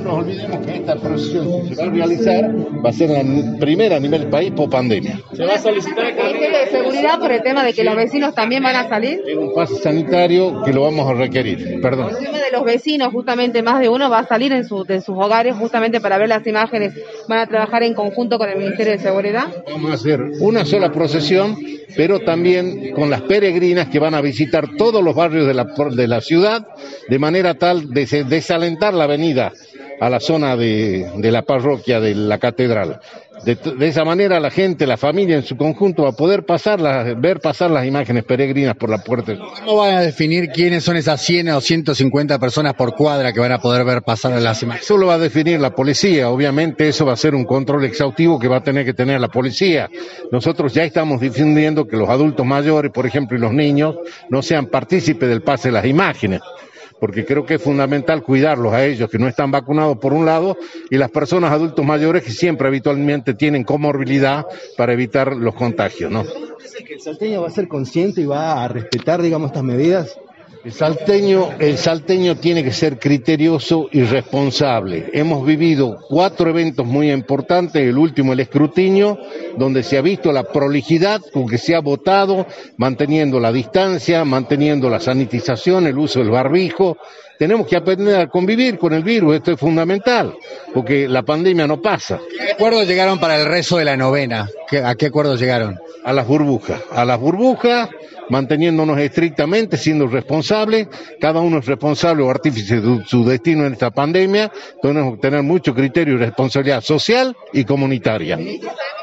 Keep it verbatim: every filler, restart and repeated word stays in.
nos olvidemos que esta procesión que se va a realizar va a ser la primera a nivel país por pandemia. Se va a solicitar el Ministerio de Seguridad por el tema de que los vecinos también van a salir. Es un pase sanitario que lo vamos a requerir, perdón. El tema de los vecinos, justamente más de uno va a salir en su, de sus hogares justamente para ver las imágenes. Van a trabajar en conjunto con el Ministerio de Seguridad. Vamos a hacer una sola procesión, pero también con las peregrinas que van a visitar todos los barrios de la, de la ciudad, de manera tal de desalentar la avenida a la zona de, de la parroquia de la catedral. De, de esa manera la gente, la familia en su conjunto va a poder pasar las, ver pasar las imágenes peregrinas por la puerta. ¿Cómo van a definir quiénes son esas cien o ciento cincuenta personas por cuadra que van a poder ver pasar las imágenes? Eso lo va a definir la policía, obviamente eso va a ser un control exhaustivo que va a tener que tener la policía. Nosotros ya estamos difundiendo que los adultos mayores, por ejemplo, y los niños, no sean partícipes del pase de las imágenes, porque creo que es fundamental cuidarlos a ellos que no están vacunados por un lado y las personas adultos mayores que siempre habitualmente tienen comorbilidad para evitar los contagios, ¿no? ¿Dice que el salteño va a ser consciente y va a respetar, digamos, estas medidas? El salteño, el salteño tiene que ser criterioso y responsable. Hemos vivido cuatro eventos muy importantes, el último el escrutinio, donde se ha visto la prolijidad con que se ha votado, manteniendo la distancia, manteniendo la sanitización, el uso del barbijo. Tenemos que aprender a convivir con el virus, esto es fundamental, porque la pandemia no pasa. ¿Qué acuerdos llegaron para el rezo de la novena? ¿A qué acuerdos llegaron? A las burbujas, a las burbujas, manteniéndonos estrictamente, siendo responsables, cada uno es responsable o artífice de su destino en esta pandemia, tenemos que tener mucho criterio y responsabilidad social y comunitaria.